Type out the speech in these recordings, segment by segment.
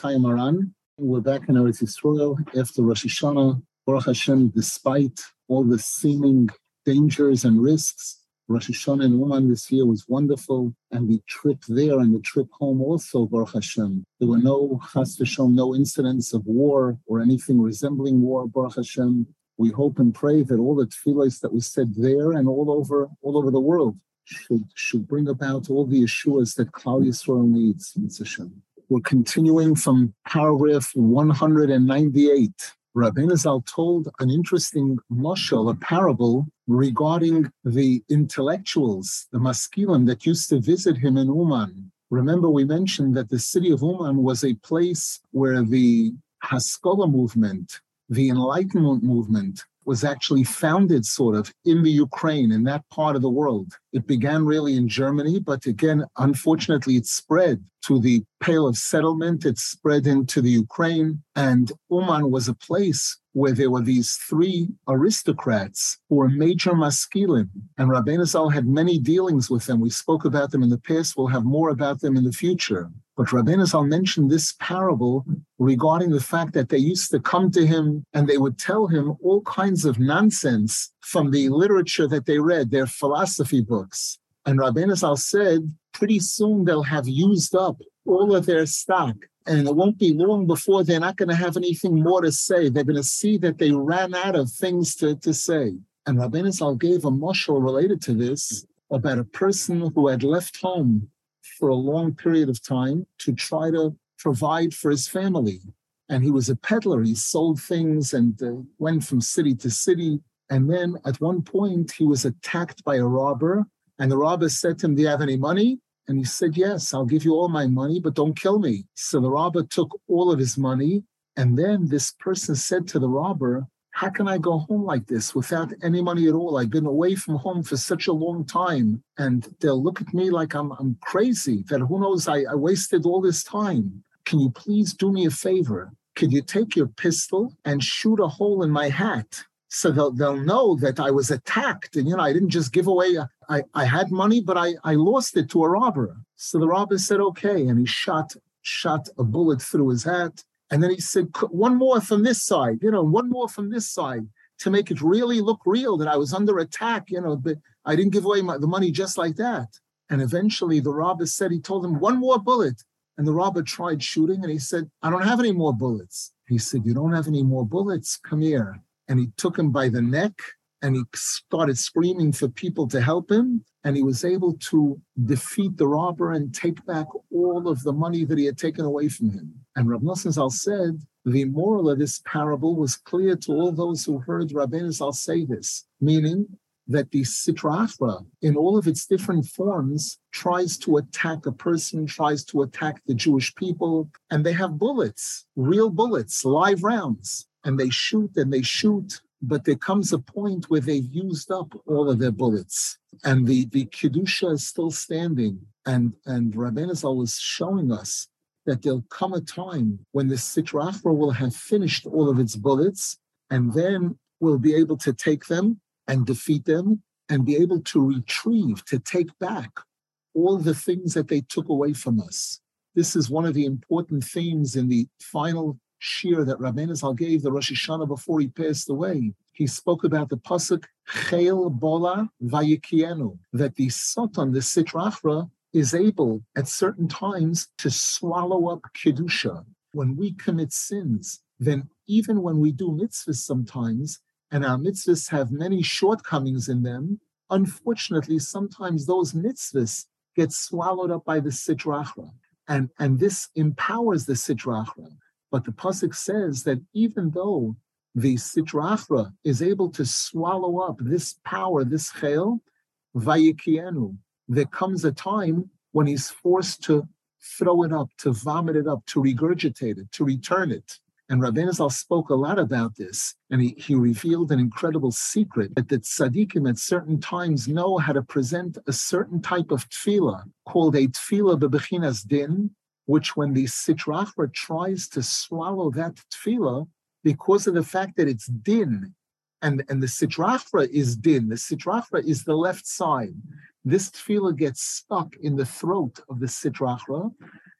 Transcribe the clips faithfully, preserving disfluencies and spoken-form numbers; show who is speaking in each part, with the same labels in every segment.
Speaker 1: Chaim Aran. We're back in Eretz Yisrael after Rosh Hashanah. Baruch Hashem, despite all the seeming dangers and risks, Rosh Hashanah in Uman this year was wonderful, and the trip there and the trip home also, Baruch Hashem. There were no, chas v'shalom, no incidents of war or anything resembling war, Baruch Hashem. We hope and pray that all the tefillahs that was said there and all over all over the world should, should bring about all the Yeshuas that Klal Yisrael needs. We're continuing from paragraph one hundred ninety-eight. Rabbeinu Zal told an interesting mashal, a parable regarding the intellectuals, the maskilim that used to visit him in Uman. Remember, we mentioned that the city of Uman was a place where the Haskalah movement, the Enlightenment movement, was actually founded sort of in the Ukraine, in that part of the world. It began really in Germany, but again, unfortunately, it spread to the Pale of Settlement. It spread into the Ukraine, and Uman was a place where there were these three aristocrats who were major maskilim, and Rabbeinu Zal had many dealings with them. We spoke about them in the past. We'll have more about them in the future. But Rabbeinu Zal mentioned this parable regarding the fact that they used to come to him and they would tell him all kinds of nonsense from the literature that they read, their philosophy books. And Rabbeinu Zal said, pretty soon they'll have used up all of their stock. And it won't be long before they're not going to have anything more to say. They're going to see that they ran out of things to, to say. And Rabbeinu Zal gave a mashal related to this about a person who had left home for a long period of time to try to provide for his family. And he was a peddler. He sold things and uh, went from city to city. And then at one point, he was attacked by a robber. And the robber said to him, "Do you have any money?" And he said, "Yes, I'll give you all my money, but don't kill me." So the robber took all of his money. And then this person said to the robber, "How can I go home like this without any money at all? I've been away from home for such a long time. And they'll look at me like I'm, I'm crazy, that who knows, I, I wasted all this time. Can you please do me a favor? Could you take your pistol and shoot a hole in my hat? So they'll, they'll know that I was attacked. And, you know, I didn't just give away, I, I had money, but I, I lost it to a robber." So the robber said, "Okay." And he shot, shot a bullet through his hat. And then he said, "One more from this side, you know, one more from this side to make it really look real that I was under attack, you know, but I didn't give away my, the money just like that." And eventually the robber said, he told him, "One more bullet." And the robber tried shooting and he said, "I don't have any more bullets." He said, "You don't have any more bullets? Come here." And he took him by the neck and he started screaming for people to help him. And he was able to defeat the robber and take back all of the money that he had taken away from him. And Rav Nosson Zal said, the moral of this parable was clear to all those who heard Rabbeinu Zal say this, meaning that the Sitra Achra, in all of its different forms, tries to attack a person, tries to attack the Jewish people, and they have bullets, real bullets, live rounds, and they shoot and they shoot, but there comes a point where they've used up all of their bullets, and the, the Kedusha is still standing, and, and Rabbeinu Zal was showing us that there'll come a time when the Sitra Achra will have finished all of its bullets, and then we'll be able to take them and defeat them and be able to retrieve, to take back all the things that they took away from us. This is one of the important themes in the final shir that Rabbeinu Zal gave the Rosh Hashanah before he passed away. He spoke about the pasuk Chel Bola Vayikienu, that the Satan, the Sitra Achra, is able at certain times to swallow up Kedusha. When we commit sins, then even when we do mitzvahs sometimes, and our mitzvahs have many shortcomings in them, unfortunately, sometimes those mitzvahs get swallowed up by the Sitra Achra. And, and this empowers the Sitra Achra. But the pasuk says that even though the Sitra Achra is able to swallow up this power, this chel, vayikienu, there comes a time when he's forced to throw it up, to vomit it up, to regurgitate it, to return it. And Rabbeinu Zal spoke a lot about this, and he, he revealed an incredible secret that the tzaddikim at certain times know how to present a certain type of tefillah called a tefillah bebechinas din, which when the Sitra Achra tries to swallow that tefillah, because of the fact that it's din, and, and the Sitra Achra is din, the Sitra Achra is the left side, this tefillah gets stuck in the throat of the Sitra Achra,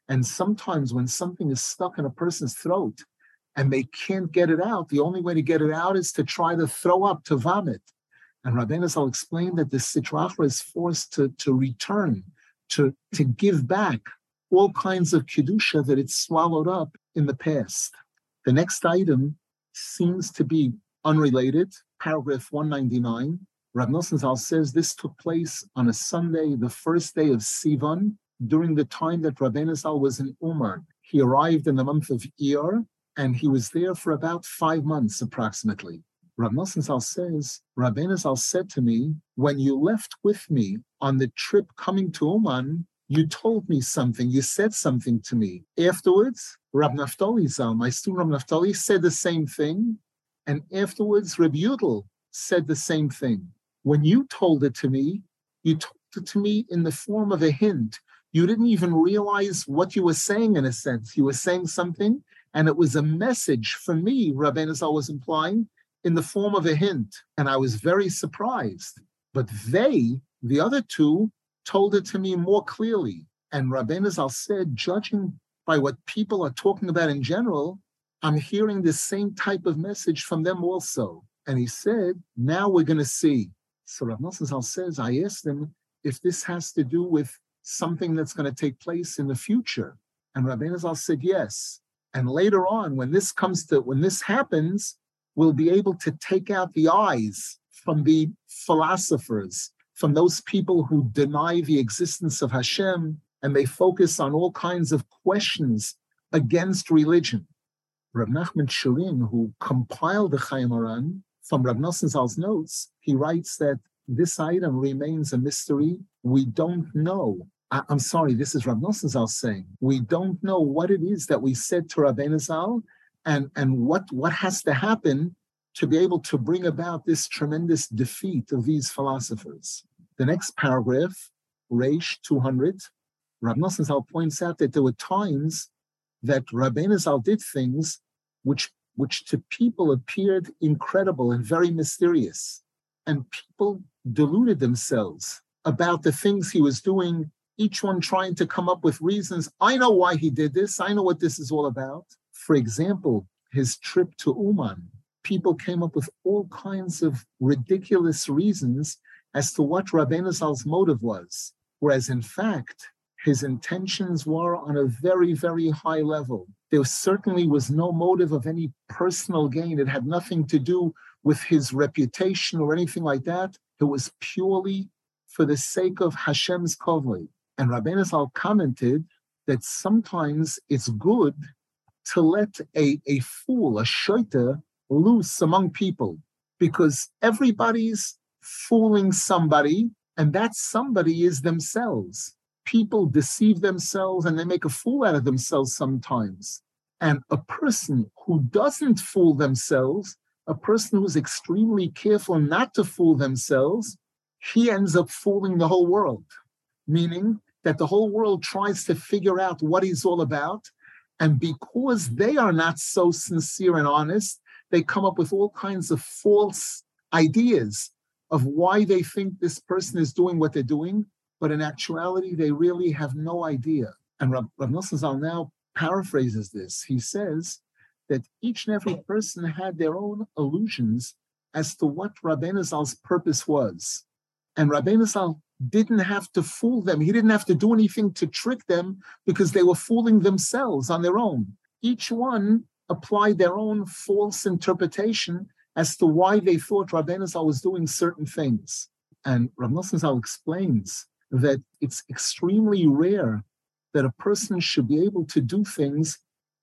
Speaker 1: And sometimes when something is stuck in a person's throat and they can't get it out, the only way to get it out is to try to throw up, to vomit. And Rabbeinu Zal explained that the Sitra Achra is forced to, to return, to, to give back all kinds of Kedusha that it swallowed up in the past. The next item seems to be unrelated, paragraph one ninety-nine. Rav Nosson Zal says this took place on a Sunday, the first day of Sivan, during the time that Rabbeinu Zal was in Umar. He arrived in the month of Iyar, and he was there for about five months approximately. Rav Nosson Zal says, Rabbeinu Zal said to me, when you left with me on the trip coming to Uman, you told me something, you said something to me. Afterwards, Rav Naftali Zal, my student Rav Naftali, said the same thing, and afterwards Reb Yudel said the same thing. When you told it to me, you told it to me in the form of a hint. You didn't even realize what you were saying in a sense. You were saying something, and it was a message for me, Rabbeinu Zal was implying, in the form of a hint. And I was very surprised. But they, the other two, told it to me more clearly. And Rabbeinu Zal said, judging by what people are talking about in general, I'm hearing the same type of message from them also. And he said, now we're going to see. So Rav Nosson Zal says, I asked him if this has to do with something that's going to take place in the future. And Rabbeinu Zal said, yes. And later on, when this comes to, when this happens, we'll be able to take out the eyes from the philosophers, from those people who deny the existence of Hashem, and they focus on all kinds of questions against religion. Rav Nachman Shirin, who compiled the Chayei Moharan, from Rav Nosson Zal's notes, he writes that this item remains a mystery. We don't know. I, I'm sorry, this is Rav Nosson Zal saying. We don't know what it is that we said to Rabbeinu Zal, and, and what, what has to happen to be able to bring about this tremendous defeat of these philosophers. The next paragraph, Reish two hundred, Rav Nosson Zal points out that there were times that Rabbeinu Zal did things which, which to people appeared incredible and very mysterious. And people deluded themselves about the things he was doing, each one trying to come up with reasons. I know why he did this. I know what this is all about. For example, his trip to Uman. People came up with all kinds of ridiculous reasons as to what Rabbeinu Zal's motive was, whereas in fact, his intentions were on a very, very high level. There certainly was no motive of any personal gain. It had nothing to do with his reputation or anything like that. It was purely for the sake of Hashem's kavod. And Rabbeinu Zal commented that sometimes it's good to let a, a fool, a shoiter, loose among people, because everybody's fooling somebody, and that somebody is themselves. People deceive themselves and they make a fool out of themselves sometimes. And a person who doesn't fool themselves, a person who's extremely careful not to fool themselves, he ends up fooling the whole world, meaning that the whole world tries to figure out what he's all about. And because they are not so sincere and honest, they come up with all kinds of false ideas of why they think this person is doing what they're doing. But in actuality, they really have no idea. And Rav, Rav Nosson Zal now paraphrases this. He says that each and every person had their own illusions as to what Rabbeinu Zal's purpose was. And Rabbeinu Zal didn't have to fool them. He didn't have to do anything to trick them because they were fooling themselves on their own. Each one applied their own false interpretation as to why they thought Rabbeinu Zal was doing certain things. And Rav Nosson Zal explains that it's extremely rare that a person should be able to do things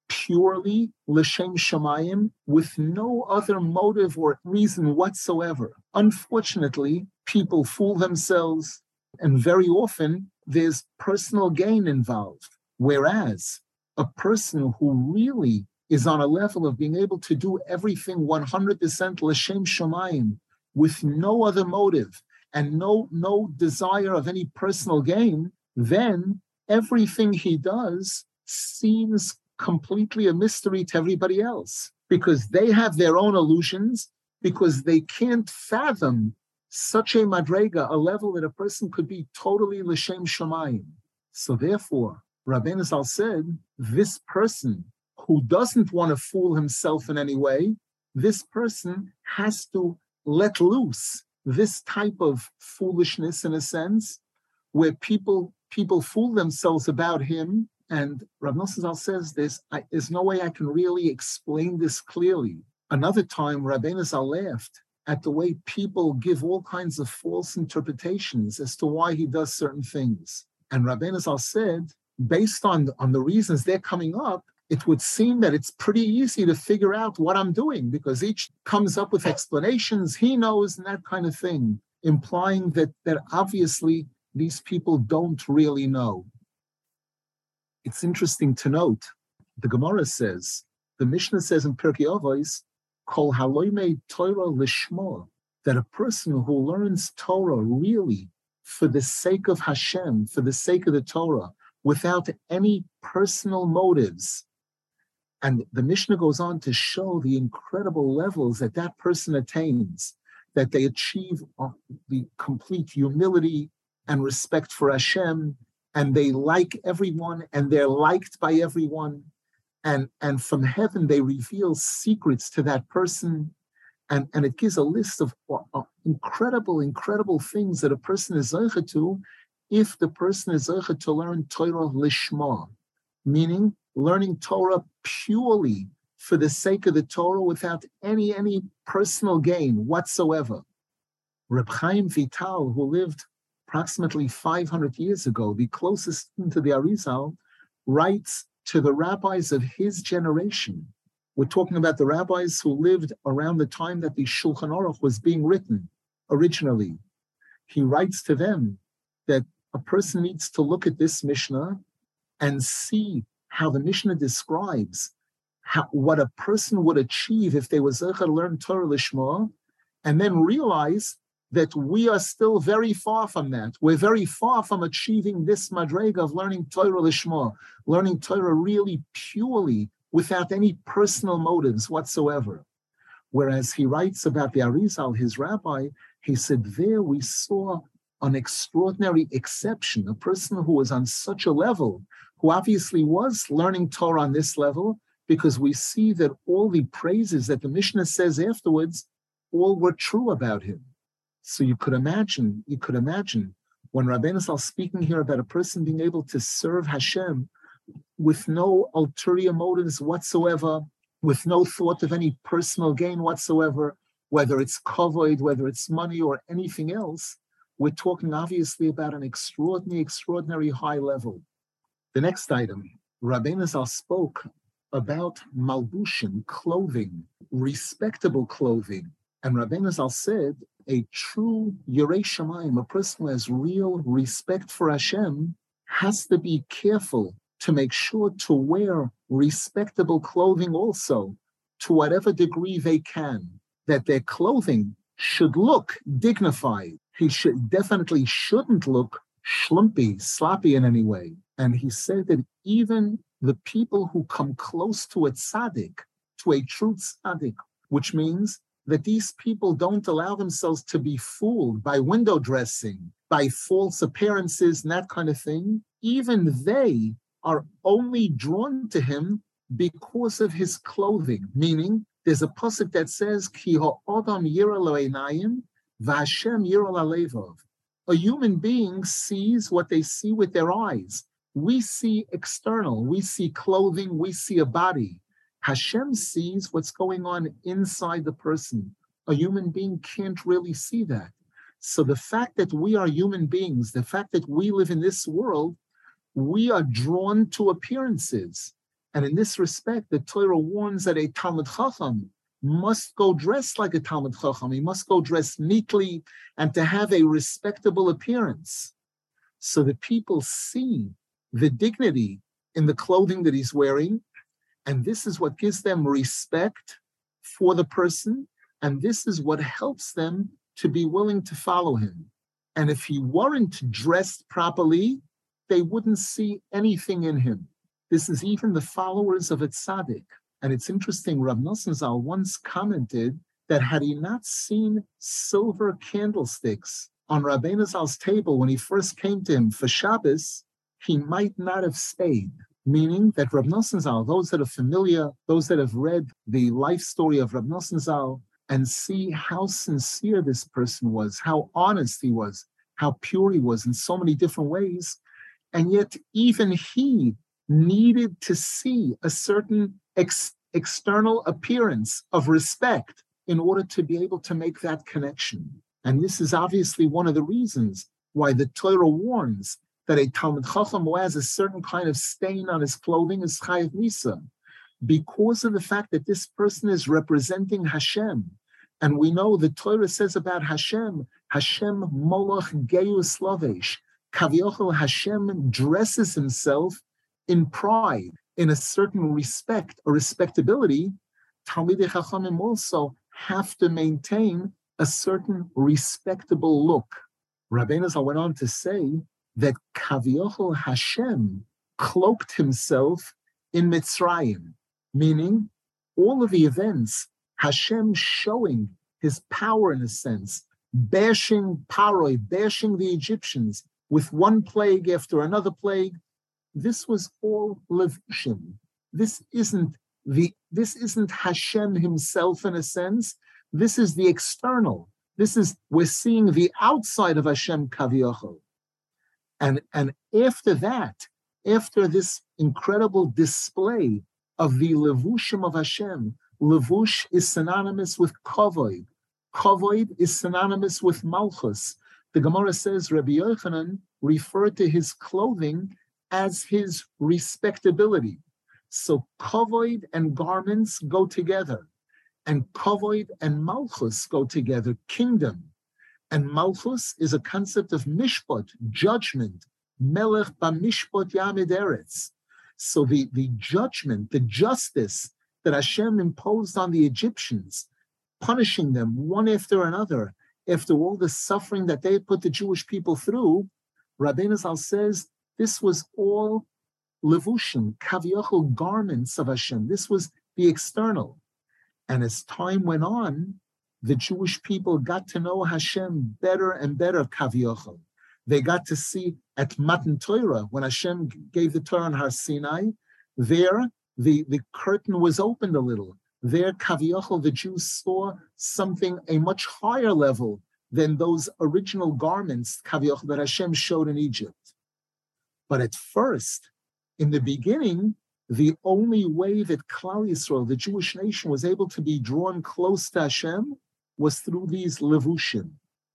Speaker 1: purely l'shem shamayim with no other motive or reason whatsoever. Unfortunately, people fool themselves, and very often there's personal gain involved. Whereas a person who really is on a level of being able to do everything one hundred percent l'shem shamayim with no other motive and no, no desire of any personal gain, then everything he does seems completely a mystery to everybody else, because they have their own illusions, because they can't fathom such a madrega, a level that a person could be totally l'shem shamayim. So therefore, Rabbeinu Zal said, this person who doesn't want to fool himself in any way, this person has to let loose this type of foolishness, in a sense, where people people fool themselves about him. And Rav Nosson Zal says this, I, there's no way I can really explain this clearly. Another time, Rabbeinu Zal laughed at the way people give all kinds of false interpretations as to why he does certain things. And Rabbeinu Zal said, based on, on the reasons they're coming up, it would seem that it's pretty easy to figure out what I'm doing, because each comes up with explanations he knows and that kind of thing, implying that, that obviously these people don't really know. It's interesting to note, the Gemara says, the Mishnah says in Pirkei Avos, Kol haloimei Torah lishma, that a person who learns Torah really for the sake of Hashem, for the sake of the Torah, without any personal motives. And the Mishnah goes on to show the incredible levels that that person attains, that they achieve the complete humility and respect for Hashem, and they like everyone, and they're liked by everyone. And, and from heaven, they reveal secrets to that person. And, and it gives a list of uh, incredible, incredible things that a person is zeicha to if the person is zeicha to learn Torah lishma, meaning learning Torah purely for the sake of the Torah without any, any personal gain whatsoever. Reb Chaim Vital, who lived approximately five hundred years ago, the closest to the Arizal, writes to the rabbis of his generation. We're talking about the rabbis who lived around the time that the Shulchan Aruch was being written originally. He writes to them that a person needs to look at this Mishnah and see how the Mishnah describes how, what a person would achieve if they were zeicha to learn Torah Lishma, and then realize that we are still very far from that. We're very far from achieving this madrega of learning Torah Lishma, learning Torah really purely without any personal motives whatsoever. Whereas he writes about the Arizal, his rabbi, he said, there we saw an extraordinary exception, a person who was on such a level, who obviously was learning Torah on this level, because we see that all the praises that the Mishnah says afterwards, all were true about him. So you could imagine, you could imagine when Rabbeinu Zal speaking here about a person being able to serve Hashem with no ulterior motives whatsoever, with no thought of any personal gain whatsoever, whether it's kavod, whether it's money or anything else, we're talking obviously about an extraordinary, extraordinary high level. The next item, Rabbeinu Zal spoke about malbushin, clothing, respectable clothing. And Rabbeinu Zal said, a true Yirei Shamayim, a person who has real respect for Hashem, has to be careful to make sure to wear respectable clothing also, to whatever degree they can, that their clothing should look dignified. He should definitely shouldn't look schlumpy, sloppy in any way. And he said that even the people who come close to a tzaddik, to a true tzaddik, which means that these people don't allow themselves to be fooled by window dressing, by false appearances and that kind of thing, even they are only drawn to him because of his clothing. Meaning, there's a pasuk that says, Ki ha'adam yira lo einayim, v'Hashem yira lalevav. A human being sees what they see with their eyes. We see external, we see clothing, we see a body. Hashem sees what's going on inside the person. A human being can't really see that. So the fact that we are human beings, the fact that we live in this world, we are drawn to appearances. And in this respect, the Torah warns that a Talmid Chacham must go dressed like a Talmid Chacham. He must go dressed neatly and to have a respectable appearance. So that people see the dignity in the clothing that he's wearing. And this is what gives them respect for the person. And this is what helps them to be willing to follow him. And if he weren't dressed properly, they wouldn't see anything in him. This is even the followers of a tzaddik. And it's interesting, Rav Nosson Zal once commented that had he not seen silver candlesticks on Rabbeinu Zal's table when he first came to him for Shabbos, he might not have stayed. Meaning that Rab Nosson Zal, those that are familiar, those that have read the life story of Rab Nosson Zal and see how sincere this person was, how honest he was, how pure he was in so many different ways, and yet even he needed to see a certain ex- external appearance of respect in order to be able to make that connection. And this is obviously one of the reasons why the Torah warns that a Talmid Chacham who has a certain kind of stain on his clothing is Chayav Misa, because of the fact that this person is representing Hashem. And we know the Torah says about Hashem, Hashem Molach Geus Lavesh. Kaviochel Hashem dresses himself in pride, in a certain respect or respectability. Talmidei Chachamim also have to maintain a certain respectable look. Rabbeinu Zal went on to say that Kaviochel Hashem cloaked himself in Mitzrayim, meaning all of the events, Hashem showing his power in a sense, bashing Paroi, bashing the Egyptians with one plague after another plague. This was all levushim. This isn't the this isn't Hashem himself in a sense. This is the external. This is, we're seeing the outside of Hashem Kaviochel. And, and after that, after this incredible display of the levushim of Hashem, levush is synonymous with kavod. Kavod is synonymous with malchus. The Gemara says Rabbi Yochanan referred to his clothing as his respectability. So kavod and garments go together, and kavod and malchus go together, kingdom. And malchus is a concept of mishpat, judgment. Melech b'mishpat yamid eretz. So the, the judgment, the justice that Hashem imposed on the Egyptians, punishing them one after another, after all the suffering that they put the Jewish people through, Rabbeinu Zal says this was all levushim, kaviochel, garments of Hashem. This was the external. And as time went on, the Jewish people got to know Hashem better and better, kaviochel. They got to see at Matan Torah, when Hashem gave the Torah on Har Sinai, there the, the curtain was opened a little. There, kaviochel, the Jews saw something, a much higher level than those original garments, kaviochel, that Hashem showed in Egypt. But at first, in the beginning, the only way that Klal Yisrael, the Jewish nation, was able to be drawn close to Hashem was through these levushim,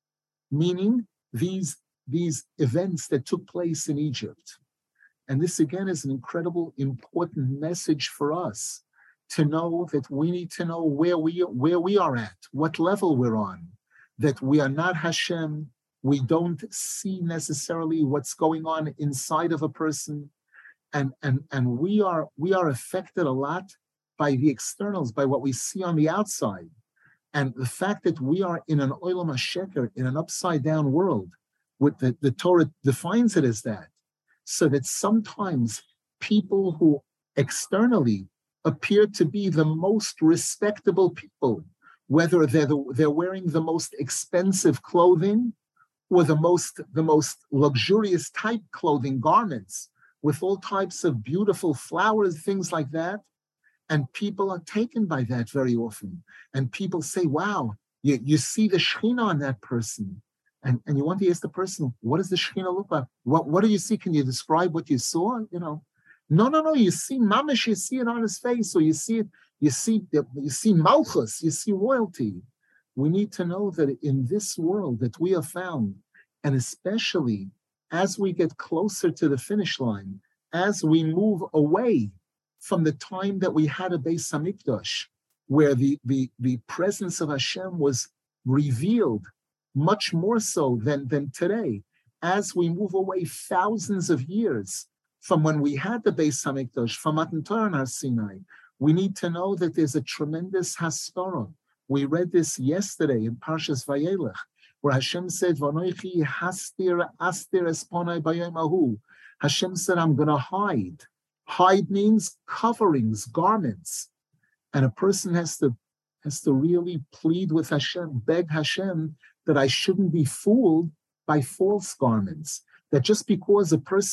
Speaker 1: meaning these, these events that took place in Egypt. And this, again, is an incredible, important message for us, to know that we need to know where we, where we are at, what level we're on, that we are not Hashem. We don't see necessarily what's going on inside of a person. And, and, and we are we are affected a lot by the externals, by what we see on the outside. And the fact that we are in an olam hasheker, in an upside down world, with the, the Torah defines it as that, so that sometimes people who externally appear to be the most respectable people, whether they're, the, they're wearing the most expensive clothing or the most, the most luxurious type clothing, garments, with all types of beautiful flowers, things like that. And people are taken by that very often. And people say, wow, you, you see the Shekhinah on that person. And, and you want to ask the person, what does the Shekhinah look like? What, what do you see? Can you describe what you saw? You know, no, no, no, you see mamash, you see it on his face, or you see it, you see, you see malchus, you see royalty. We need to know that in this world that we have found, and especially as we get closer to the finish line, as we move away from the time that we had a Beis Hamikdash, where the, the, the presence of Hashem was revealed much more so than, than today, as we move away thousands of years from when we had the Beis Hamikdash, from Matan Torah and Har Sinai, we need to know that there's a tremendous hastara. We read this yesterday in Parshas Vayelech, where Hashem said, "Vanoichi hastir astir esponai bayom ahu." Hashem said, "I'm going to hide." Hide means coverings, garments, and a person has to has to really plead with Hashem, beg Hashem that I shouldn't be fooled by false garments. That just because a person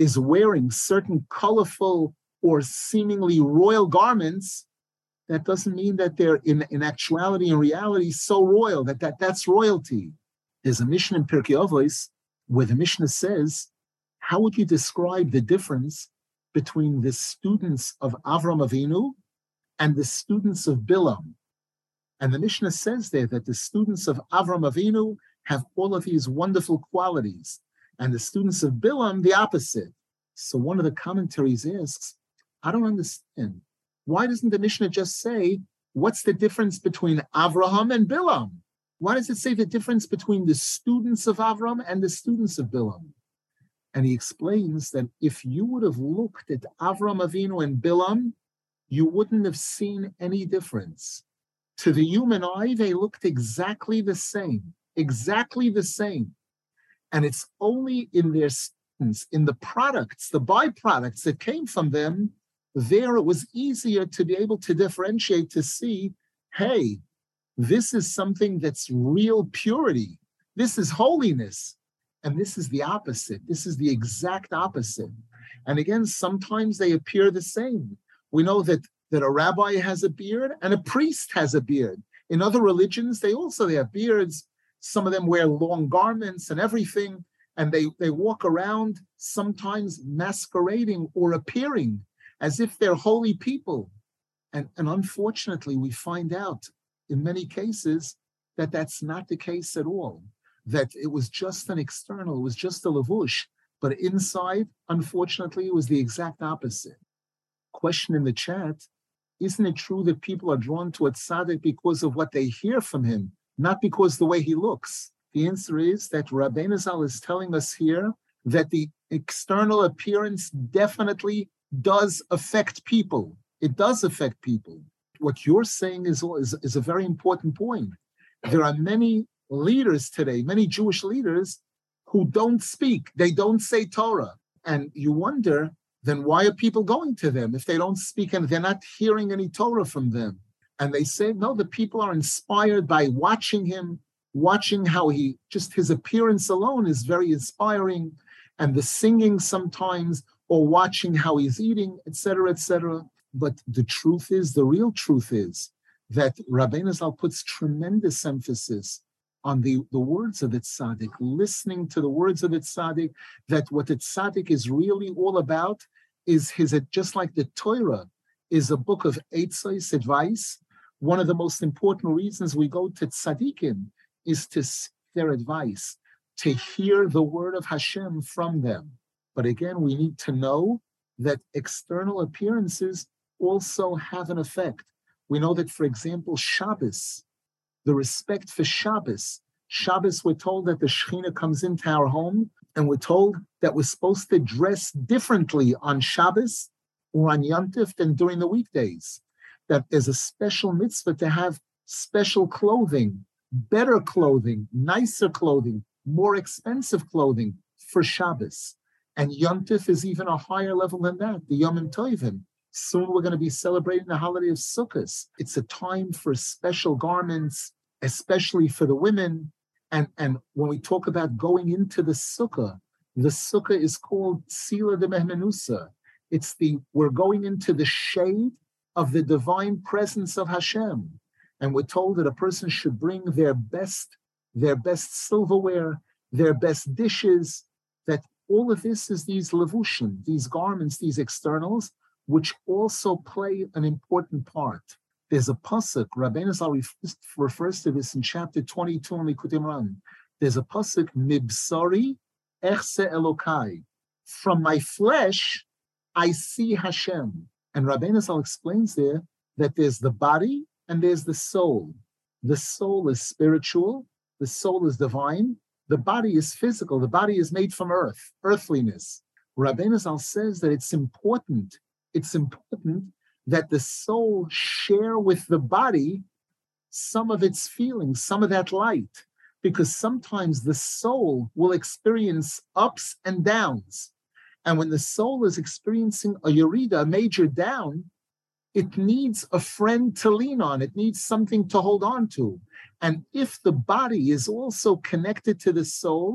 Speaker 1: is wearing certain colorful or seemingly royal garments, that doesn't mean that they're in, in actuality and reality so royal, that, that that's royalty. There's a Mishnah in Pirkei Avos where the Mishnah says, how would you describe the difference between the students of Avram Avinu and the students of Bilam? And the Mishnah says there that the students of Avram Avinu have all of these wonderful qualities, and the students of Bilam, the opposite. So one of the commentaries asks, I don't understand. Why doesn't the Mishnah just say, what's the difference between Avraham and Bilam? Why does it say the difference between the students of Avram and the students of Bilam? And he explains that if you would have looked at Avram Avinu and Bilam, you wouldn't have seen any difference. To the human eye, they looked exactly the same, exactly the same. And it's only in their students, in the products, the byproducts that came from them, there it was easier to be able to differentiate, to see, hey, this is something that's real purity. This is holiness. And this is the opposite. This is the exact opposite. And again, sometimes they appear the same. We know that, that a rabbi has a beard and a priest has a beard. In other religions, they also they have beards. Some of them wear long garments and everything. And they, they walk around sometimes masquerading or appearing as if they're holy people. And, and unfortunately, we find out in many cases that that's not the case at all, that it was just an external, it was just a lavush, but inside, unfortunately, it was the exact opposite. Question in the chat, isn't it true that people are drawn to a tzaddik because of what they hear from him, not because the way he looks? The answer is that Rabbeinu Zal is telling us here that the external appearance definitely does affect people. It does affect people. What you're saying is, is, is a very important point. There are many leaders today, many Jewish leaders, who don't speak. They don't say Torah. And you wonder, then why are people going to them if they don't speak and they're not hearing any Torah from them? And they say, no, the people are inspired by watching him, watching how he, just his appearance alone is very inspiring, and the singing sometimes, or watching how he's eating, et cetera, et cetera. But the truth is, the real truth is, that Rabbeinu Zal puts tremendous emphasis on the, the words of the tzaddik, listening to the words of the tzaddik, that what the tzaddik is really all about is his, just like the Torah is a book of eitzos, advice. One of the most important reasons we go to tzaddikim is to seek their advice, to hear the word of Hashem from them. But again, we need to know that external appearances also have an effect. We know that, for example, Shabbos, the respect for Shabbos. Shabbos, we're told that the Shekhinah comes into our home, and we're told that we're supposed to dress differently on Shabbos or on Yom Tov than during the weekdays. That there's a special mitzvah to have special clothing, better clothing, nicer clothing, more expensive clothing for Shabbos. And Yom Tov is even a higher level than that, the Yom Tovim. Soon we're going to be celebrating the holiday of Sukkot. It's a time for special garments, especially for the women. And, and when we talk about going into the Sukkah, the Sukkah is called Tzila de Mehmenusa. It's the, we're going into the shade of the divine presence of Hashem. And we're told that a person should bring their best, their best silverware, their best dishes, that all of this is these levushim, these garments, these externals, which also play an important part. There's a pasuk, Rabbeinu Zal refers to this in chapter twenty-two in Likutei Moharan. There's a pasuk, Mibsari echse Elokai. From my flesh, I see Hashem. And Rabbeinu Zal explains there that there's the body and there's the soul. The soul is spiritual, the soul is divine, the body is physical, the body is made from earth, earthliness. Rabbeinu Zal says that it's important, it's important that the soul share with the body some of its feelings, some of that light, because sometimes the soul will experience ups and downs. And when the soul is experiencing a yerida, a major down, it needs a friend to lean on. It needs something to hold on to. And if the body is also connected to the soul,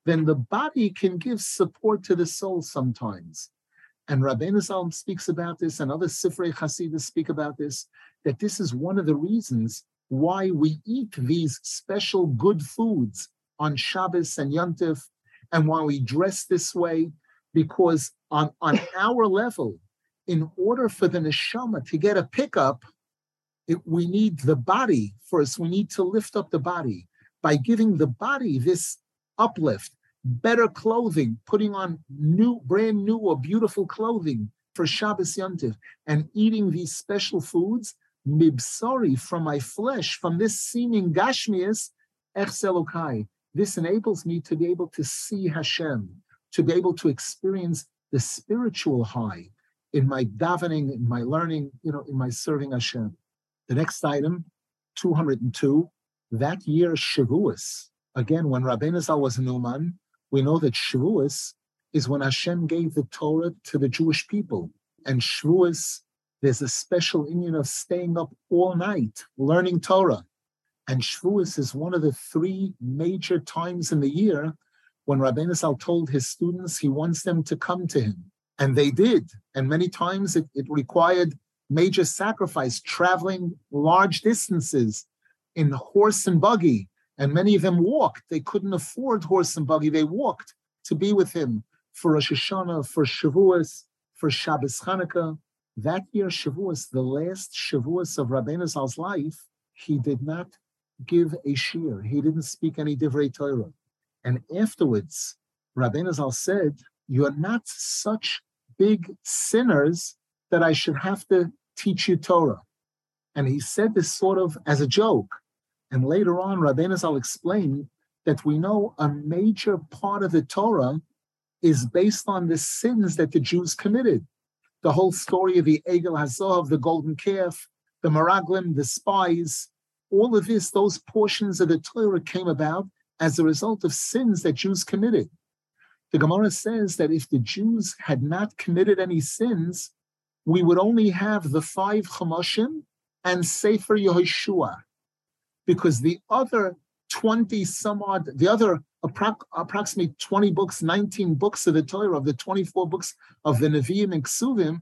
Speaker 1: then the body can give support to the soul sometimes. And Rabbeinu Zal speaks about this, and other Sifrei Hasidus speak about this, that this is one of the reasons why we eat these special good foods on Shabbos and Yom Tov, and why we dress this way, because on, on our level, in order for the neshama to get a pickup, it, we need the body first. We need to lift up the body by giving the body this uplift, better clothing, putting on new, brand new or beautiful clothing for Shabbos Yom Tov, and eating these special foods, mibsari, from my flesh, from this seeming gashmias, echz Elokai. This enables me to be able to see Hashem, to be able to experience the spiritual high in my davening, in my learning, you know, in my serving Hashem. The next item, two hundred two, that year Shavuos. Again, when Rabbeinu Zal was an Uman, we know that Shavuos is when Hashem gave the Torah to the Jewish people. And Shavuos, there's a special union of staying up all night, learning Torah. And Shavuos is one of the three major times in the year when Rabbeinu Zal told his students he wants them to come to him. And they did. And many times it, it required major sacrifice, traveling large distances in horse and buggy. And many of them walked. They couldn't afford horse and buggy. They walked to be with him for Rosh Hashanah, for Shavuos, for Shabbos Chanukah. That year, Shavuos, the last Shavuos of Rabbeinu Zal's life, he did not give a shir. He didn't speak any divrei Torah. And afterwards, Rabbeinu Zal said, "You're not such big sinners that I should have to teach you Torah." And he said this sort of as a joke. And later on, Rabbeinu Zal explained that we know a major part of the Torah is based on the sins that the Jews committed. The whole story of the Egel HaZahav, the golden calf, the Meraglim, the spies, all of this, those portions of the Torah came about as a result of sins that Jews committed. The Gemara says that if the Jews had not committed any sins, we would only have the five Chumashim and Sefer Yehoshua, because the other twenty some odd, the other appro- approximately twenty books, nineteen books of the Torah, of the twenty-four books of the Nevi'im and Ksuvim,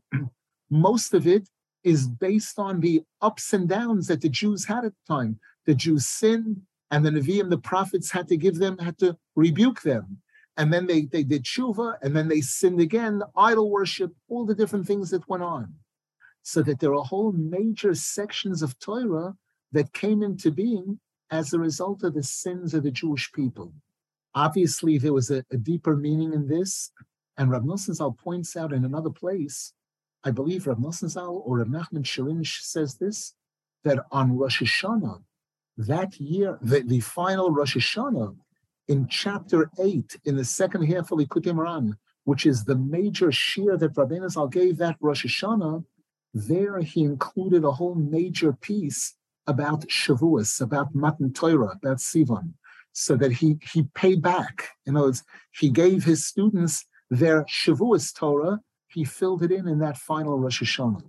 Speaker 1: most of it is based on the ups and downs that the Jews had at the time. The Jews sinned, and the Nevi'im, the prophets, had to give them, had to rebuke them. And then they, they did tshuva, and then they sinned again, idol worship, all the different things that went on. So that there are whole major sections of Torah that came into being as a result of the sins of the Jewish people. Obviously, there was a, a deeper meaning in this, and Rav Nosson Zal points out in another place, I believe Rav Nosson Zal or Rav Nachman Sharinsh says this, that on Rosh Hashanah, that year, the, the final Rosh Hashanah, in chapter eight, in the second half of Likutei Moharan, which is the major shir that Rabbeinu Zal gave that Rosh Hashanah, there he included a whole major piece about Shavuos, about Matan Torah, about Sivan, so that he, he paid back. In other words, he gave his students their Shavuos Torah, he filled it in in that final Rosh Hashanah.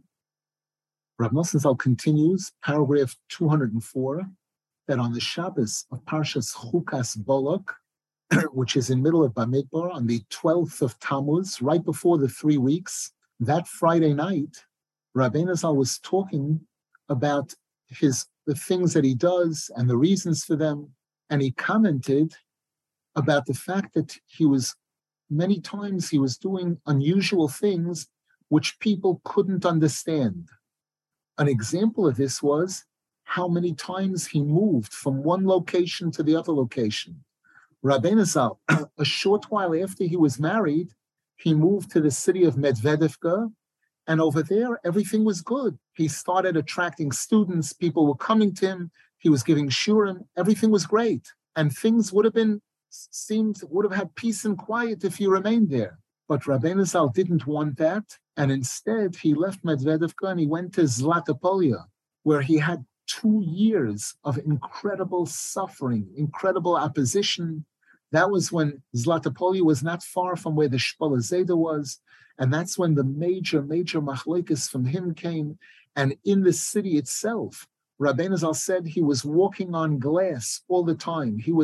Speaker 1: Rav Nosson Zal continues, paragraph two hundred four, that on the Shabbos of Parshas Chukas Bolak, which is in middle of Bamidbar, on the twelfth of Tammuz, right before the three weeks, that Friday night, Rabbeinu Zal was talking about his the things that he does and the reasons for them, and he commented about the fact that he was, many times he was doing unusual things which people couldn't understand. An example of this was how many times he moved from one location to the other location. Rabbeinu Zal, a short while after he was married, he moved to the city of Medvedevka, and over there, everything was good. He started attracting students. People were coming to him. He was giving shurim. Everything was great. And things would have been, seemed, would have had peace and quiet if he remained there. But Rabbeinu Zal didn't want that. And instead, he left Medvedevka and he went to Zlatopolia, where he had two years of incredible suffering, incredible opposition. That was when Zlatopolia was not far from where the Shpola Zeda was. And that's when the major, major machlokes from him came. And in the city itself, Rabbeinu Zal said he was walking on glass all the time. He was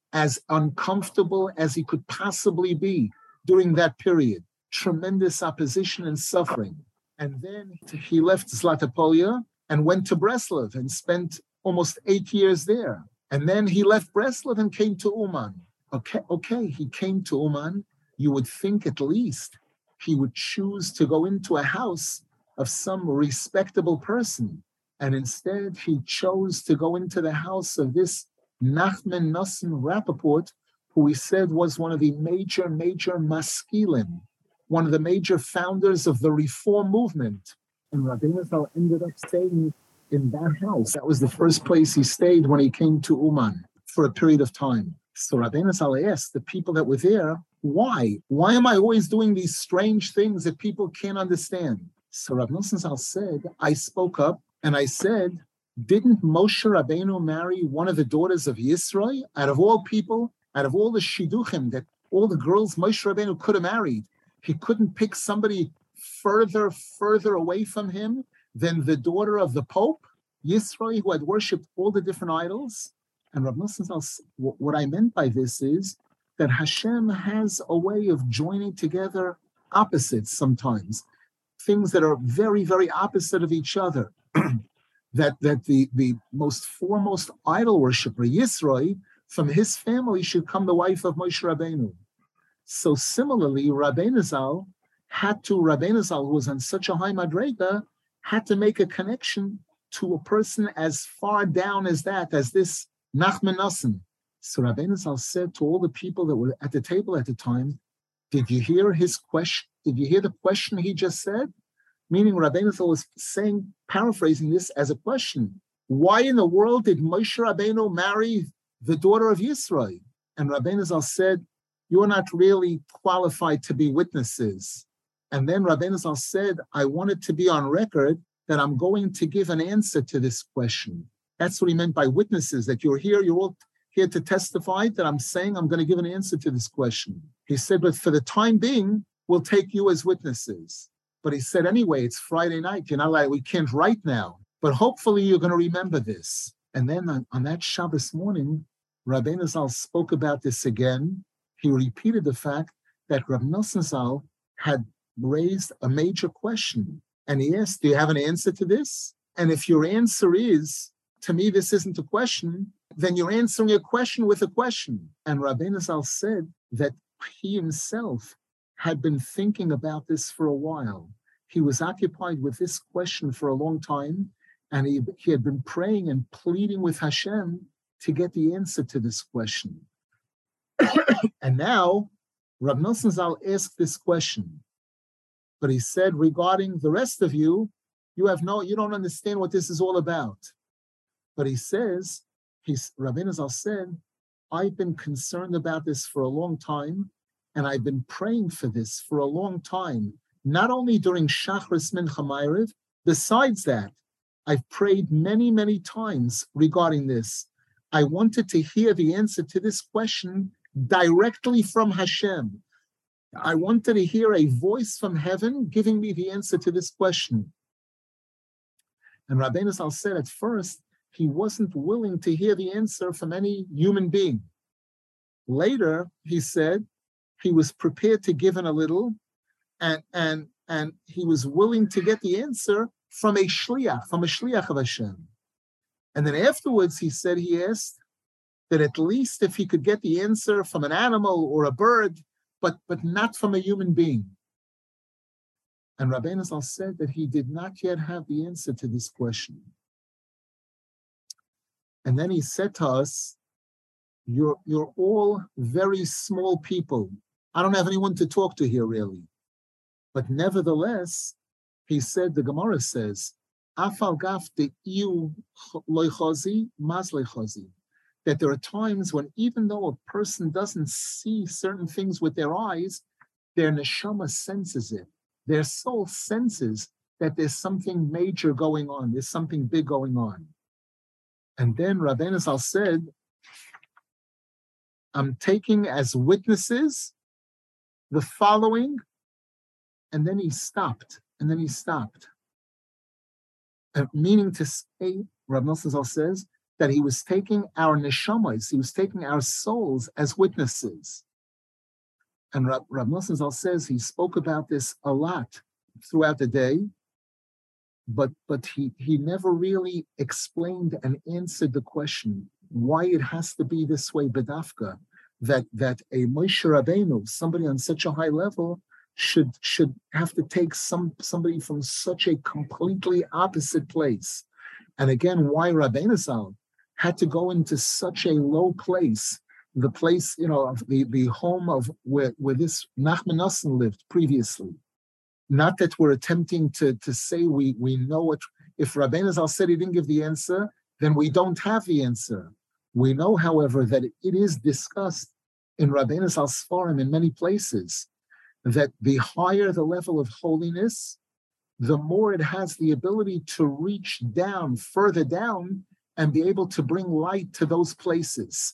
Speaker 1: as uncomfortable as he could possibly be during that period. Tremendous opposition and suffering. And then he left Zlatopolia and went to Breslov and spent almost eight years there. And then he left Breslov and came to Uman. Okay, okay, he came to Uman. You would think at least he would choose to go into a house of some respectable person. And instead, he chose to go into the house of this Nachman Nosson Rappaport, who he said was one of the major, major maskilim, one of the major founders of the Reform movement. And Rabbeinu Zal ended up staying in that house. That was the first place he stayed when he came to Uman for a period of time. So Rabbeinu Zal asked the people that were there, why? Why am I always doing these strange things that people can't understand? So Rav Nosson Zal said, I spoke up and I said, didn't Moshe Rabbeinu marry one of the daughters of Yisro? Out of all people, out of all the shidduchim, that all the girls Moshe Rabbeinu could have married, he couldn't pick somebody further, further away from him than the daughter of the Pope, Yisro, who had worshipped all the different idols. And Rav Nosson Zal, what I meant by this is that Hashem has a way of joining together opposites sometimes, things that are very, very opposite of each other. that that the, the most foremost idol worshiper, Yisro, from his family should come the wife of Moshe Rabbeinu. So similarly, Rabbeinu Zal had to, Rabbeinu Zal, who was on such a high madrega, had to make a connection to a person as far down as that, as this Nachman Nosson. So Rabbeinu Zal said to all the people that were at the table at the time, did you hear his question? Did you hear the question he just said? Meaning Rabbeinu Zal was saying, paraphrasing this as a question. Why in the world did Moshe Rabbeinu marry the daughter of Yisro? And Rabbeinu Zal said, you are not really qualified to be witnesses. And then Rabbeinu Zal said, I wanted to be on record that I'm going to give an answer to this question. That's what he meant by witnesses, that you're here, you're all here to testify that I'm saying I'm going to give an answer to this question. He said, but for the time being, we'll take you as witnesses. But he said, anyway, it's Friday night. You're not like, we can't write now. But hopefully you're going to remember this. And then on, on that Shabbos morning, Rabbeinu Zal spoke about this again. He repeated the fact that Rav Nosson Zal had raised a major question. And he asked, do you have an answer to this? And if your answer is, to me, this isn't a question, then you're answering a question with a question. And Rabbeinu Zal said that he himself had been thinking about this for a while. He was occupied with this question for a long time, and he, he had been praying and pleading with Hashem to get the answer to this question. And now, Rav Nosson Zal asked this question, but he said, regarding the rest of you, you have no, you don't understand what this is all about. But he says, he's, Rabbeinu Zal said, I've been concerned about this for a long time, and I've been praying for this for a long time, not only during Shachris Mincha Ma'ariv, besides that, I've prayed many, many times regarding this. I wanted to hear the answer to this question directly from Hashem. I wanted to hear a voice from heaven giving me the answer to this question. And Rabbeinu Zal said at first, he wasn't willing to hear the answer from any human being. Later, he said, he was prepared to give in a little, and, and, and he was willing to get the answer from a shliach, from a shliach of Hashem. And then afterwards, he said, he asked that at least if he could get the answer from an animal or a bird, but, but not from a human being. And Rabbeinu Zal said that he did not yet have the answer to this question. And then he said to us, you're, you're all very small people. I don't have anyone to talk to here, really. But nevertheless, he said, the Gemara says, Afal gaf de iu loichozi, mas loichozi. That there are times when even though a person doesn't see certain things with their eyes, their neshama senses it. Their soul senses that there's something major going on. There's something big going on. And then Rabbeinu Zal said, I'm taking as witnesses the following, and then he stopped, and then he stopped. Uh, meaning to say, Rav Nosson Zal says, that he was taking our neshamas, he was taking our souls as witnesses. And Rab, Rab Nosson Zal says he spoke about this a lot throughout the day, but but he, he never really explained and answered the question why it has to be this way, bedafka, that that a Moshe Rabbeinu, somebody on such a high level, should should have to take some somebody from such a completely opposite place. And again, why Rabbeinu Zal had to go into such a low place, the place, you know, of the, the home of where, where this Nachman Nosson lived previously. Not that we're attempting to, to say we, we know what, if Rabbeinu Zal said he didn't give the answer, then we don't have the answer. We know, however, that it is discussed in Rabbeinu Zal's Sfarim in many places, that the higher the level of holiness, the more it has the ability to reach down, further down, and be able to bring light to those places.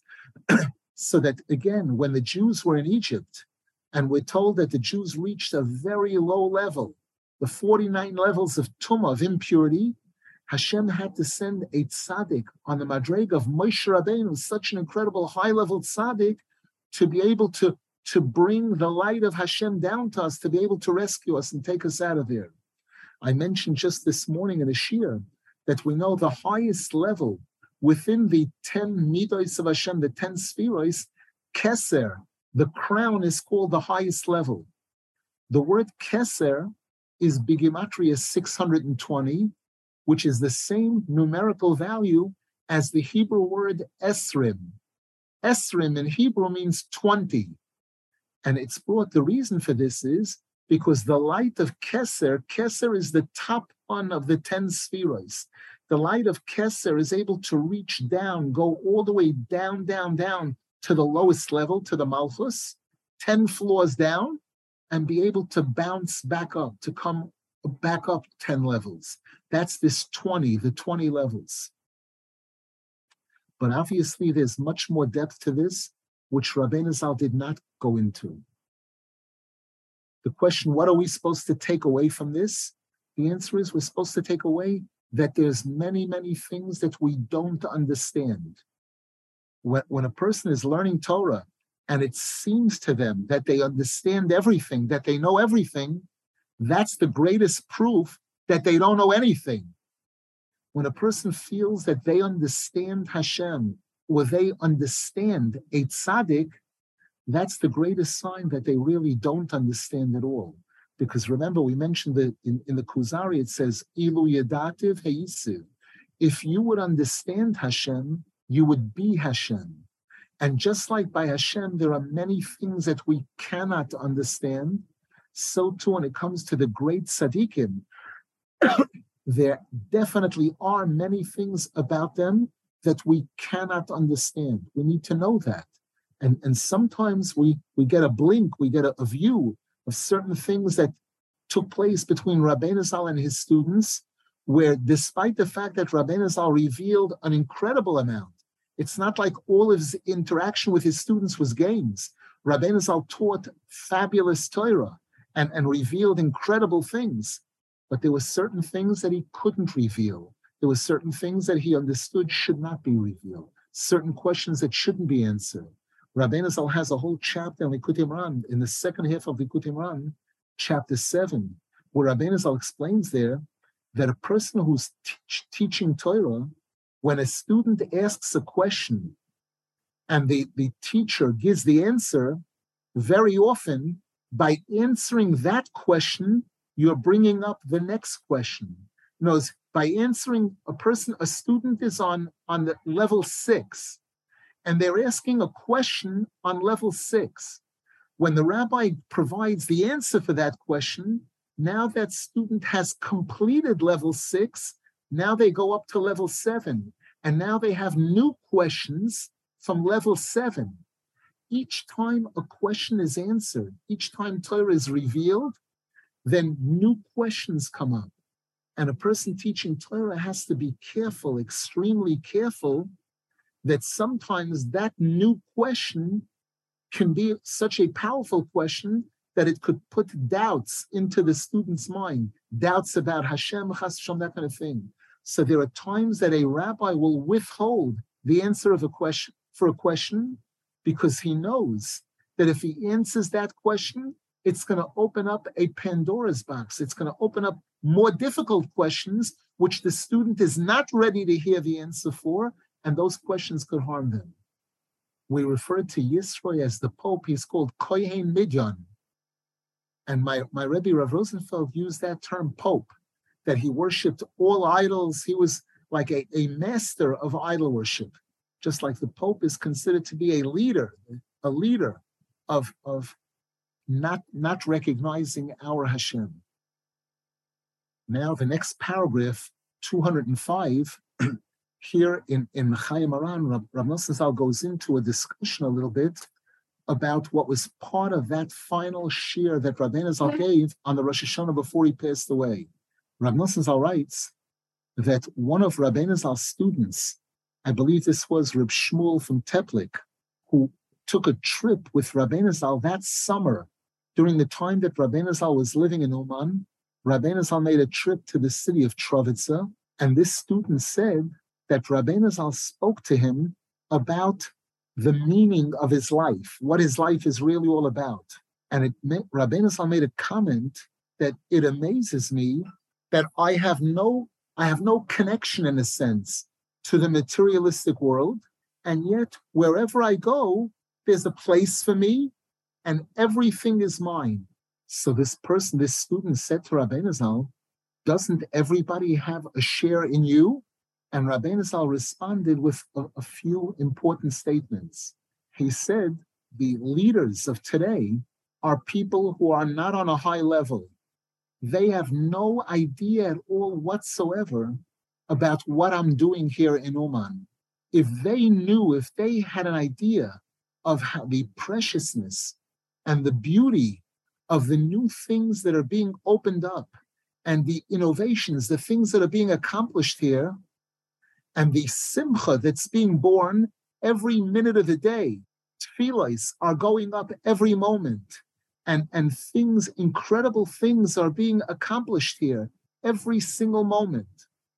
Speaker 1: So that, again, when the Jews were in Egypt, and we're told that the Jews reached a very low level, the forty-nine levels of tumah, of impurity, Hashem had to send a tzaddik on the madreg of Moshe Rabbeinu, such an incredible high-level tzaddik, to be able to, to bring the light of Hashem down to us, to be able to rescue us and take us out of there. I mentioned just this morning in a shir that we know the highest level within the ten midos of Hashem, the ten spheros, keser, the crown, is called the highest level. The word keser is bigimatria six hundred twenty, which is the same numerical value as the Hebrew word esrim. Esrim in Hebrew means twenty. And it's brought, the reason for this is because the light of Keser, Keser is the top one of the ten spheros. The light of Keser is able to reach down, go all the way down, down, down to the lowest level, to the Malchus, ten floors down, and be able to bounce back up, to come back up ten levels. That's this twenty, the twenty levels. But obviously there's much more depth to this, which Rabbeinu Zal did not go into. The question, what are we supposed to take away from this? The answer is we're supposed to take away that there's many, many things that we don't understand. When, when a person is learning Torah and it seems to them that they understand everything, that they know everything, that's the greatest proof that they don't know anything. When a person feels that they understand Hashem or they understand a tzaddik, that's the greatest sign that they really don't understand at all. Because remember, we mentioned that in, in the Kuzari, it says, Ilu Yadativ Heisiv. If you would understand Hashem, you would be Hashem. And just like by Hashem, there are many things that we cannot understand. So too, when it comes to the great tzaddikim, there definitely are many things about them that we cannot understand. We need to know that. And, and sometimes we, we get a blink, we get a, a view of certain things that took place between Rabbeinu Zal and his students, where despite the fact that Rabbeinu Zal revealed an incredible amount, it's not like all of his interaction with his students was games. Rabbeinu Zal taught fabulous Torah and, and revealed incredible things, but there were certain things that he couldn't reveal. There were certain things that he understood should not be revealed, certain questions that shouldn't be answered. Rabbeinu Zal has a whole chapter in Likutei Moharan, in the second half of Likutei Moharan, chapter seven, where Rabbeinu Zal explains there that a person who's teach, teaching Torah, when a student asks a question and the, the teacher gives the answer, very often, by answering that question, you're bringing up the next question. You know, by answering a person, a student is on, on the level six, and they're asking a question on level six. When the rabbi provides the answer for that question, now that student has completed level six, now they go up to level seven, and now they have new questions from level seven. Each time a question is answered, each time Torah is revealed, then new questions come up. And a person teaching Torah has to be careful, extremely careful, that sometimes that new question can be such a powerful question that it could put doubts into the student's mind, doubts about Hashem, Chas V'Shalom, that kind of thing. So there are times that a rabbi will withhold the answer of a question for a question because he knows that if he answers that question, it's going to open up a Pandora's box. It's going to open up more difficult questions, which the student is not ready to hear the answer for, and those questions could harm them. We refer to Yisro as the Pope. He's called Kohen Midyan. And my, my Rebbe Rav Rosenfeld used that term Pope, that he worshipped all idols. He was like a, a master of idol worship, just like the Pope is considered to be a leader, a leader of, of not, not recognizing our Hashem. Now, the next paragraph, two hundred five, here in, in Mechayim Aran, Rav, Rav Nosson Zal goes into a discussion a little bit about what was part of that final shir that Rabbeinu Zal gave on the Rosh Hashanah before he passed away. Rav Nosson Zal writes that one of Rabbeinu Zal's students, I believe this was Reb Shmuel from Teplik, who took a trip with Rabbeinu Zal that summer during the time that Rabbeinu Zal was living in Uman. Rabbeinu Zal made a trip to the city of Trovitza, and this student said that Rabbeinu Zal spoke to him about the meaning of his life, what his life is really all about. And it meant, Rabbeinu Zal made a comment that it amazes me that I have no, I have no connection in a sense to the materialistic world, and yet wherever I go, there's a place for me, and everything is mine. So this person, this student said to Rabbeinu Zal, doesn't everybody have a share in you? And Rabbeinu Zal responded with a, a few important statements. He said, the leaders of today are people who are not on a high level. They have no idea at all whatsoever about what I'm doing here in Oman. If they knew, if they had an idea of how the preciousness and the beauty of the new things that are being opened up and the innovations, the things that are being accomplished here, and the simcha that's being born every minute of the day, tefillos are going up every moment, and, and things, incredible things are being accomplished here every single moment.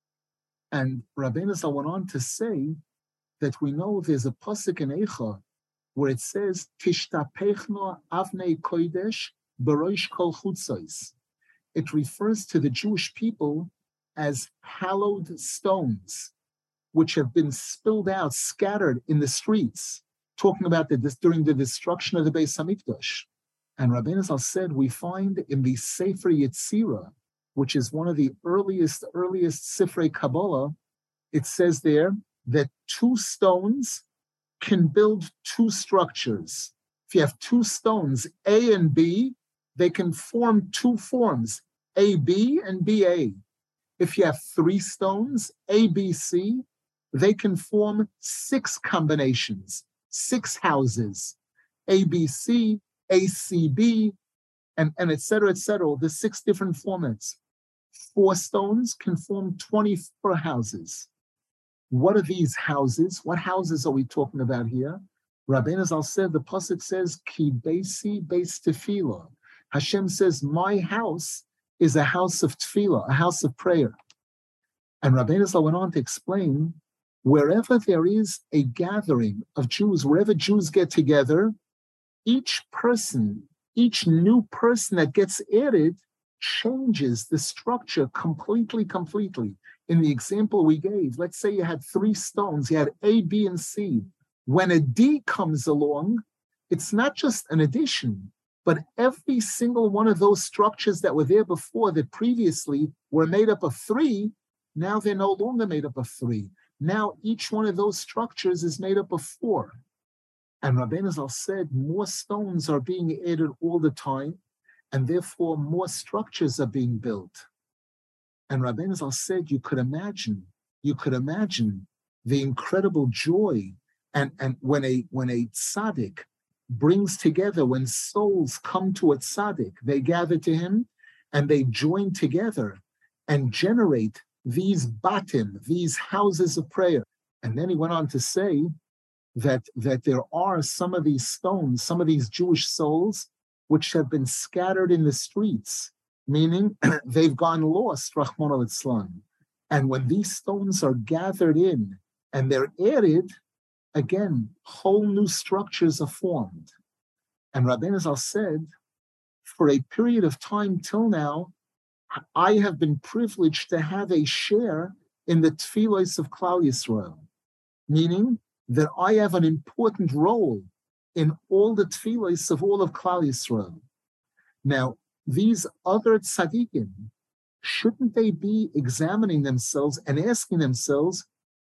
Speaker 1: And Rabbeinu Zal went on to say that we know there's a pasuk in Eicha where it says, Tishtapechno avnei kodesh b'roish kol chutzos. It refers to the Jewish people as hallowed stones, which have been spilled out, scattered in the streets, talking about the, this, during the destruction of the Beis Hamikdash. And Rabbeinu Zal said, we find in the Sefer Yetzirah, which is one of the earliest, earliest Sifrei Kabbalah, it says there that two stones can build two structures. If you have two stones, A and B, they can form two forms, A B and B A. If you have three stones, A B C, they can form six combinations, six houses, A B C, A C B, and, and et cetera, et cetera, the six different formats. Four stones can form twenty-four houses. What are these houses? What houses are we talking about here? Rabbeinu Zal said, the pasuk says, Ki beisi beis tefillah. Hashem says, my house is a house of tefillah, a house of prayer. And Rabbeinu Zal went on to explain, wherever there is a gathering of Jews, wherever Jews get together, each person, each new person that gets added changes the structure completely, completely. In the example we gave, let's say you had three stones, you had A, B, and C. When a D comes along, it's not just an addition, but every single one of those structures that were there before that previously were made up of three, now they're no longer made up of three. Now each one of those structures is made up of four. And Rabbeinu Zal said more stones are being added all the time, and therefore more structures are being built. And Rabbeinu Zal said you could imagine, you could imagine the incredible joy and, and when a when a tzaddik brings together, when souls come to a tzaddik, they gather to him and they join together and generate these batim, these houses of prayer. And then he went on to say that, that there are some of these stones, some of these Jewish souls, which have been scattered in the streets, meaning they've gone lost, Rahman al-Islam. And when these stones are gathered in and they're added, again, whole new structures are formed. And Rabbeinu Zal said, for a period of time till now, I have been privileged to have a share in the tefillos of Klal Yisrael, meaning that I have an important role in all the tefillos of all of Klal Yisrael. Now, these other tzaddikim, shouldn't they be examining themselves and asking themselves,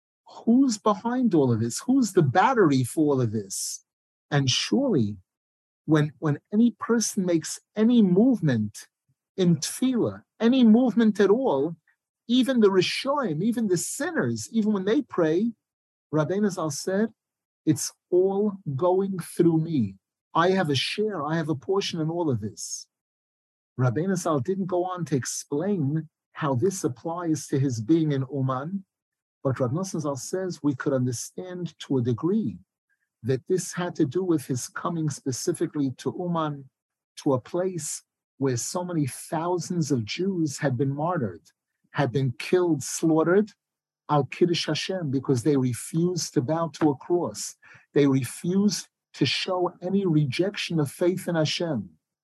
Speaker 1: who's behind all of this? Who's the battery for all of this? And surely, when, when any person makes any movement in tefillah, any movement at all, even the Rishonim, even the sinners, even when they pray, Rabbeinu Zal said, it's all going through me. I have a share, I have a portion in all of this. Rabbeinu Zal didn't go on to explain how this applies to his being in Oman, but Rav Nosson Zal says we could understand to a degree that this had to do with his coming specifically to Uman, to a place where so many thousands of Jews had been martyred, had been killed, slaughtered, al Kiddush Hashem, because they refused to bow to a cross. They refused to show any rejection of faith in Hashem.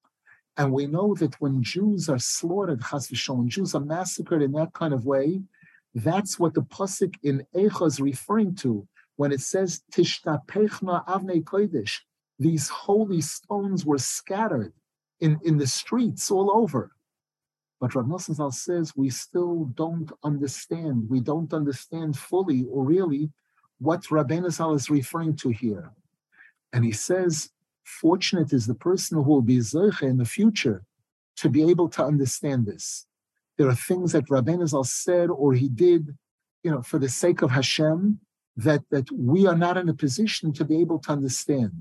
Speaker 1: And we know that when Jews are slaughtered, chas v'shalom, when Jews are massacred in that kind of way, that's what the pasuk in Eicha is referring to when it says, Tishtapechna avnei kodesh. These holy stones were scattered in, in the streets all over. But Rav Nosson Zal says we still don't understand. We don't understand fully or really what Rabbeinu Zal is referring to here. And he says, fortunate is the person who will be Zoche in the future to be able to understand this. There are things that Rabbeinu Zal said or he did, you know, for the sake of Hashem, that, that we are not in a position to be able to understand.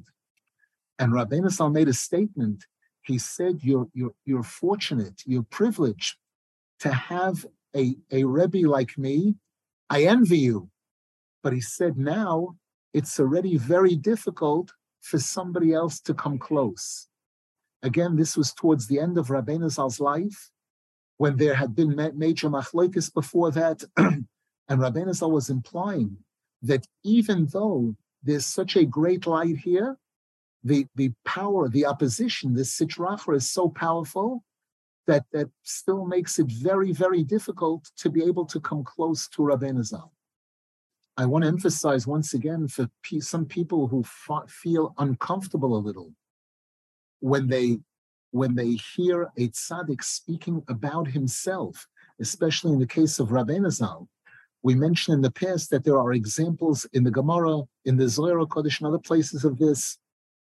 Speaker 1: And Rabbeinu Zal made a statement. He said, you're, you're, you're fortunate, you're privileged to have a, a Rebbe like me. I envy you. But he said, now it's already very difficult for somebody else to come close. Again, this was towards the end of Rabbeinu Zal's life, when there had been major machlokes before that, and Rabbeinu Zal was implying that even though there's such a great light here, the, the power, the opposition, the Sitra Achra is so powerful that that still makes it very, very difficult to be able to come close to Rabbeinu Zal. I want to emphasize once again for p- some people who f- feel uncomfortable a little when they when they hear a tzaddik speaking about himself, especially in the case of Rabbeinu Zal. We mentioned in the past that there are examples in the Gemara, in the Zohar Kodesh, and other places of this,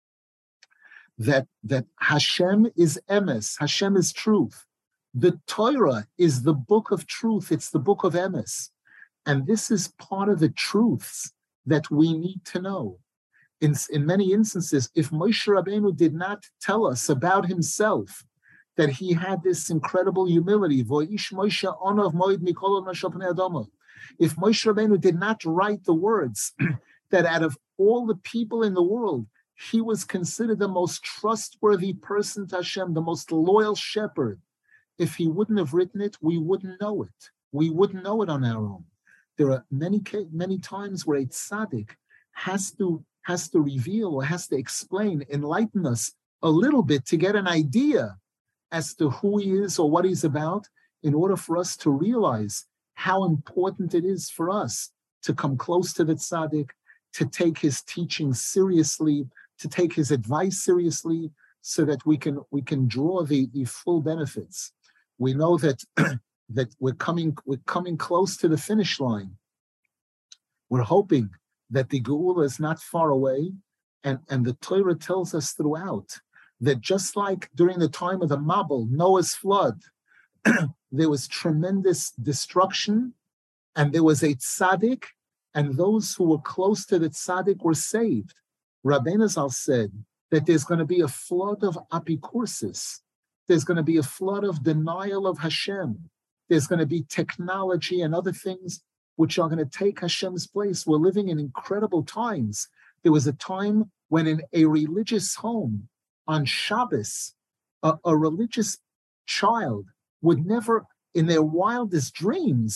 Speaker 1: that, that Hashem is emes, Hashem is truth. The Torah is the book of truth, it's the book of emes. And this is part of the truths that we need to know. In, in many instances, if Moshe Rabbeinu did not tell us about himself, that he had this incredible humility, Vo'ish Moshe Onav Moed Mikol Nashopnei Adama. If Moshe Rabbeinu did not write the words that out of all the people in the world, he was considered the most trustworthy person to Hashem, the most loyal shepherd. If he wouldn't have written it, we wouldn't know it. We wouldn't know it on our own. There are many, many times where a tzaddik has to, has to reveal or has to explain, enlighten us a little bit to get an idea as to who he is or what he's about, in order for us to realize how important it is for us to come close to the tzaddik, to take his teaching seriously, to take his advice seriously, so that we can we can draw the, the full benefits. We know that that we're coming we're coming close to the finish line. We're hoping that the Geula is not far away, and, and the Torah tells us throughout that just like during the time of the Mabul, Noah's flood, there was tremendous destruction, and there was a tzaddik, and those who were close to the tzaddik were saved. Rabbeinu Zal said that there's going to be a flood of apikursis. There's going to be a flood of denial of Hashem. There's going to be technology and other things which are going to take Hashem's place. We're living in incredible times. There was a time when in a religious home on Shabbos, a, a religious child would never, in their wildest dreams,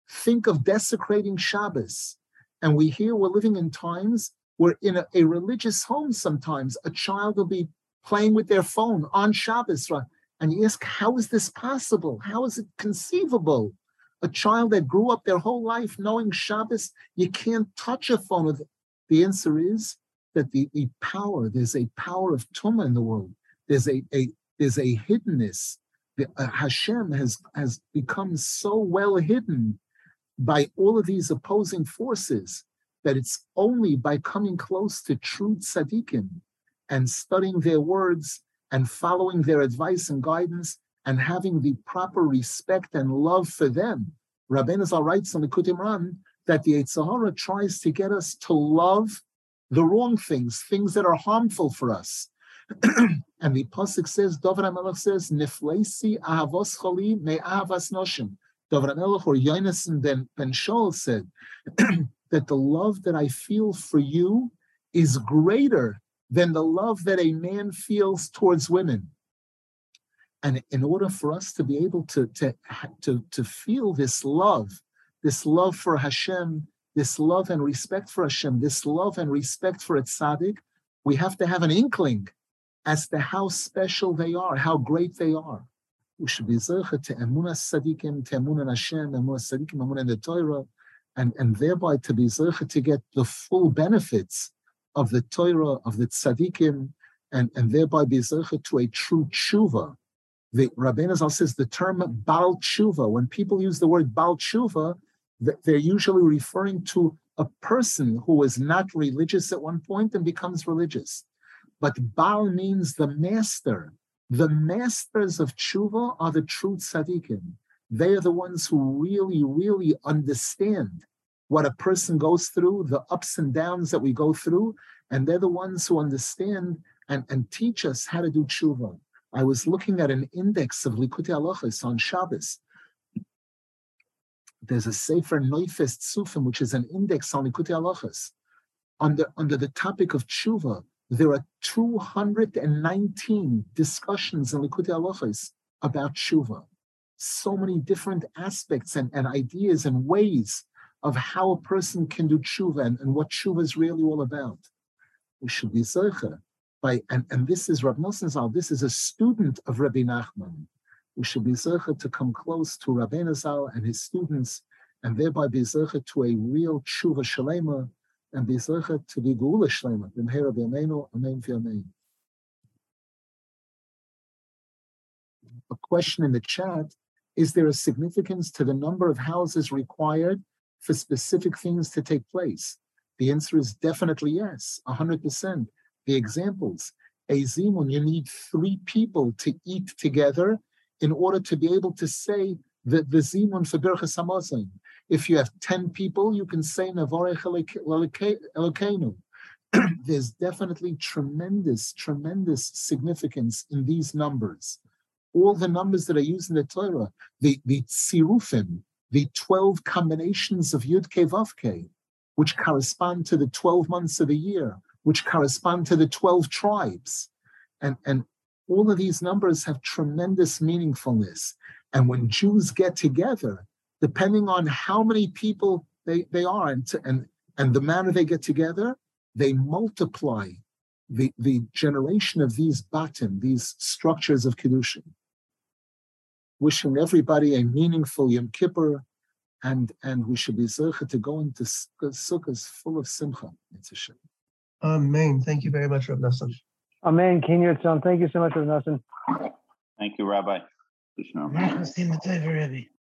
Speaker 1: think of desecrating Shabbos. And we hear we're living in times where in a, a religious home sometimes a child will be playing with their phone on Shabbos. Right? And you ask, how is this possible? How is it conceivable? A child that grew up their whole life knowing Shabbos, you can't touch a phone with it. The answer is that the, the power, there's a power of Tumah in the world. There's a, a there's a hiddenness. The, uh, Hashem has, has become so well hidden by all of these opposing forces that it's only by coming close to true tzaddikim and studying their words and following their advice and guidance and having the proper respect and love for them. Rabbeinu Zal writes on the Likutei Moharan that the Yetzer Hara tries to get us to love the wrong things, things that are harmful for us. And the Pasuk says, David HaMelech says, Nifleisi ahavos choli me ahavas noshim. David HaMelech or Yonasan ben, ben Shaul said that the love that I feel for you is greater than the love that a man feels towards women. And in order for us to be able to, to, to, to feel this love, this love for Hashem, this love and respect for Hashem, this love and respect for a tzaddik, we have to have an inkling as to how special they are, how great they are. We should be zeichet to emunas tzaddikim, to emunah in Hashem, emunas tzaddikim, emunah in the Torah, and, and thereby to be zeichet to get the full benefits of the Torah, of the tzaddikim, and, and thereby be zeichet to a true tshuva. The Rabbeinu Zal says the term Baal Tshuva, when people use the word Baal Tshuva, they're usually referring to a person who was not religious at one point and becomes religious. But Baal means the master. The masters of Tshuva are the true tzaddikim. They are the ones who really, really understand what a person goes through, the ups and downs that we go through, and they're the ones who understand and, and teach us how to do Tshuva. I was looking at an index of Likutei Halachos on Shabbos. There's a Sefer Neufest Sufim, which is an index on Likutei Halachos. Under, under the topic of Tshuva, there are two hundred nineteen discussions in Likutei Halachos about Tshuva. So many different aspects and, and ideas and ways of how a person can do Tshuva and, and what Tshuva is really all about. We should be zeicher. By, and, and this is Rav Nosson Zal, this is a student of Rabbi Nachman. We should be zeicher to come close to Rabbeinu Zal and his students, and thereby be zeicher to a real tshuva shalema, and be zeicher to be geula shalema. B'mheira b'yameinu, amen v'yamein. A question in the chat: is there a significance to the number of houses required for specific things to take place? The answer is definitely yes, one hundred percent. The examples: a zimun, you need three people to eat together in order to be able to say the, the zimun for Birchas Hamazon. If you have ten people, you can say Navarech Elokeinu. There's definitely tremendous, tremendous significance in these numbers. All the numbers that are used in the Torah, the, the tzirufim, the twelve combinations of Yud Kei Vav Kei, which correspond to the twelve months of the year, which correspond to the twelve tribes. And, and all of these numbers have tremendous meaningfulness. And when Jews get together, depending on how many people they, they are and, to, and, and the manner they get together, they multiply the, the generation of these batim, these structures of Kedushin. Wishing everybody a meaningful Yom Kippur, and, and we should be zeicher to go into Sukkot full of simcha. It's a shame.
Speaker 2: Amen. Thank you very much, Rav Nosson.
Speaker 3: Amen. King Yitzhak. Thank you so much, Rav Nosson.
Speaker 4: Thank you, Rabbi.